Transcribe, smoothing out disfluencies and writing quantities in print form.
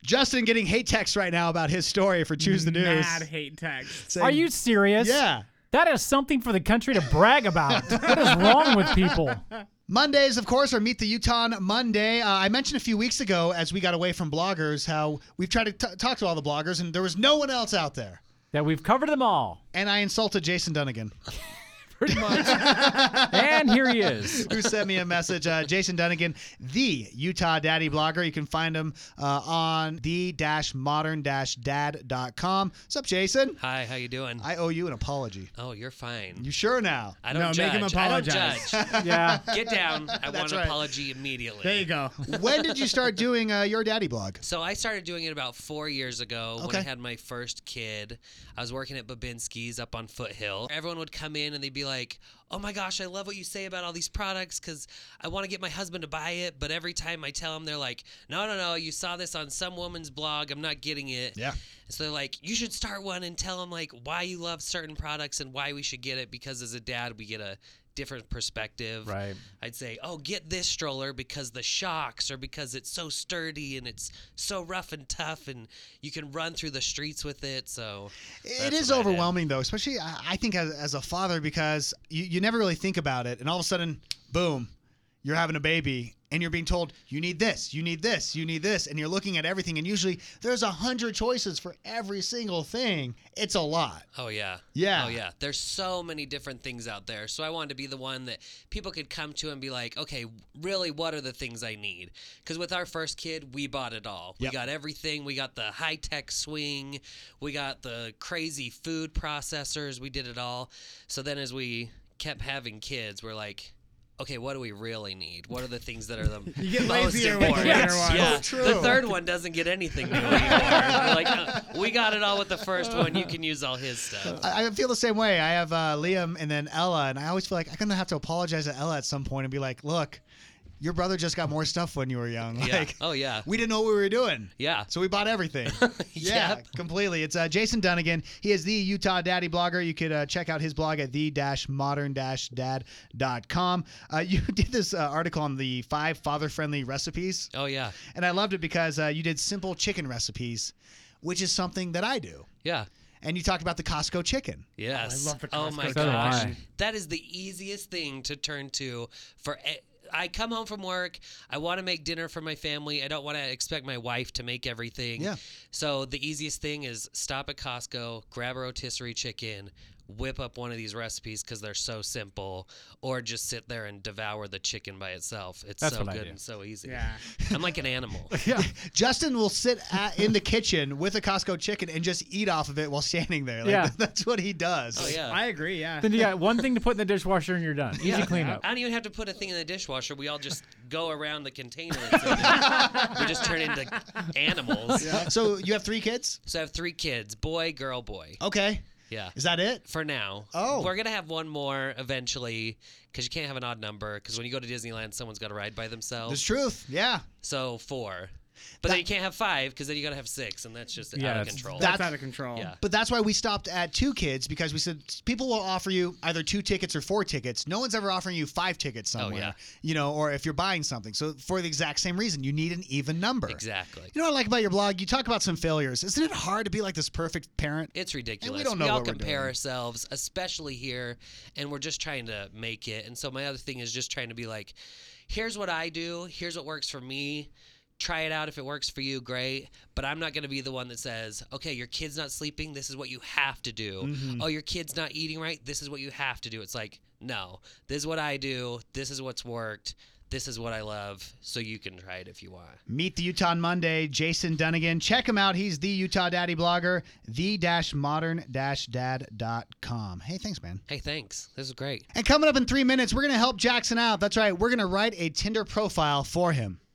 Justin getting hate texts right now about his story for Choose the News. Mad hate texts. Saying, Are you serious? Yeah. That is something for the country to brag about. What is wrong with people? Mondays, of course, are Meet the Utah Monday. I mentioned a few weeks ago as we got away from bloggers how we've tried to talk to all the bloggers, and there was no one else out there. That we've covered them all. And I insulted Jason Dunnigan. Pretty much. And here he is. Who sent me a message. Jason Dunnigan, the Utah Daddy blogger. You can find him on the-modern-dad.com. What's up, Jason? Hi, how you doing? I owe you an apology. Oh, you're fine. You sure now? I don't No, judge. make him apologize. I don't judge. Yeah. Get down. I want an right. apology immediately. There you go. When did you start doing your daddy blog? So I started doing it about 4 years ago when Okay. I had my first kid. I was working at Babinski's up on Foothill. Everyone would come in and they'd be like, oh my gosh, I love what you say about all these products because I want to get my husband to buy it. But every time I tell them, they're like, no, you saw this on some woman's blog. I'm not getting it. Yeah. And so they're like, you should start one and tell them like why you love certain products and why we should get it because as a dad, we get a different perspective. Right. I'd say, oh, get this stroller because the shocks or because it's so sturdy and it's so rough and tough and you can run through the streets with it. So It that's is what I did. overwhelming, though, especially I think as a father because you never really think about it. And all of a sudden, boom, you're having a baby and you're being told, you need this, you need this, you need this. And you're looking at everything. And usually there's 100 choices for every single thing. It's a lot. Oh, yeah. Yeah. Oh, yeah. There's so many different things out there. So I wanted to be the one that people could come to and be like, okay, really, what are the things I need? Because with our first kid, we bought it all. Yep. We got everything. We got the high-tech swing. We got the crazy food processors. We did it all. So then as we kept having kids, we're like, okay, what do we really need? What are the things that are the You get most lazier with the important? later ones. Yeah, So true. the third one doesn't get anything new anymore. We're like, no, we got it all with the first one. You can use all his stuff. I feel the same way. I have Liam and then Ella, and I always feel like I'm going to have to apologize to Ella at some point and be like, look, your brother just got more stuff when you were young. Yeah. Like, Oh, yeah. we didn't know what we were doing. Yeah. So we bought everything. Yeah, Yep. completely. It's Jason Dunnigan. He is the Utah Daddy blogger. You could check out his blog at the-modern-dad.com. You did this article on the 5 father-friendly recipes, Oh, yeah. and I loved it because you did simple chicken recipes, which is something that I do. Yeah. And you talked about the Costco chicken. Yes. I love the Oh, my Costco So do gosh. I. That is the easiest thing to turn to for. I come home from work. I want to make dinner for my family. I don't want to expect my wife to make everything. Yeah. So the easiest thing is stop at Costco, grab a rotisserie chicken, whip up one of these recipes because they're so simple, or just sit there and devour the chicken by itself. It's That's so what I good do. and so easy. Yeah. I'm like an animal. Yeah. Justin will sit in the kitchen with a Costco chicken and just eat off of it while standing there. Like, Yeah. That's what he does. Oh, yeah. I agree, yeah. Then you got one thing to put in the dishwasher and you're done. Easy Yeah. cleanup. I don't even have to put a thing in the dishwasher. We all just go around the container. And we just turn into animals. So you have 3 kids? So I have 3 kids, boy, girl, boy. Okay. Yeah. Is that it? For now. Oh. We're going to have one more eventually because you can't have an odd number because when you go to Disneyland, someone's got to ride by themselves. There's truth. Yeah. So 4. But then you can't have 5 because then you got to have 6, and that's just Yeah, out of that's- control. That's out of control. Yeah. But that's why we stopped at 2 kids because we said people will offer you either 2 tickets or 4 tickets. No one's ever offering you 5 tickets somewhere. yeah. You know, or if you're buying something. So for the exact same reason, you need an even number. Exactly. You know what I like about your blog? You talk about some failures. Isn't it hard to be like this perfect parent? It's ridiculous. don't know we all what we're compare doing. ourselves, especially here, and we're just trying to make it. And so my other thing is just trying to be like, here's what I do. Here's what works for me. Try it out. If it works for you, great. But I'm not going to be the one that says, okay, your kid's not sleeping. This is what you have to do. Mm-hmm. Oh, your kid's not eating right. This is what you have to do. It's like, no, this is what I do. This is what's worked. This is what I love. So you can try it if you want. Meet the Utah on Monday, Jason Dunnigan. Check him out. He's the Utah Daddy blogger, the-modern-dad.com. Hey, thanks, man. Hey, thanks. This is great. And coming up in 3 minutes, we're going to help Jackson out. That's right. We're going to write a Tinder profile for him.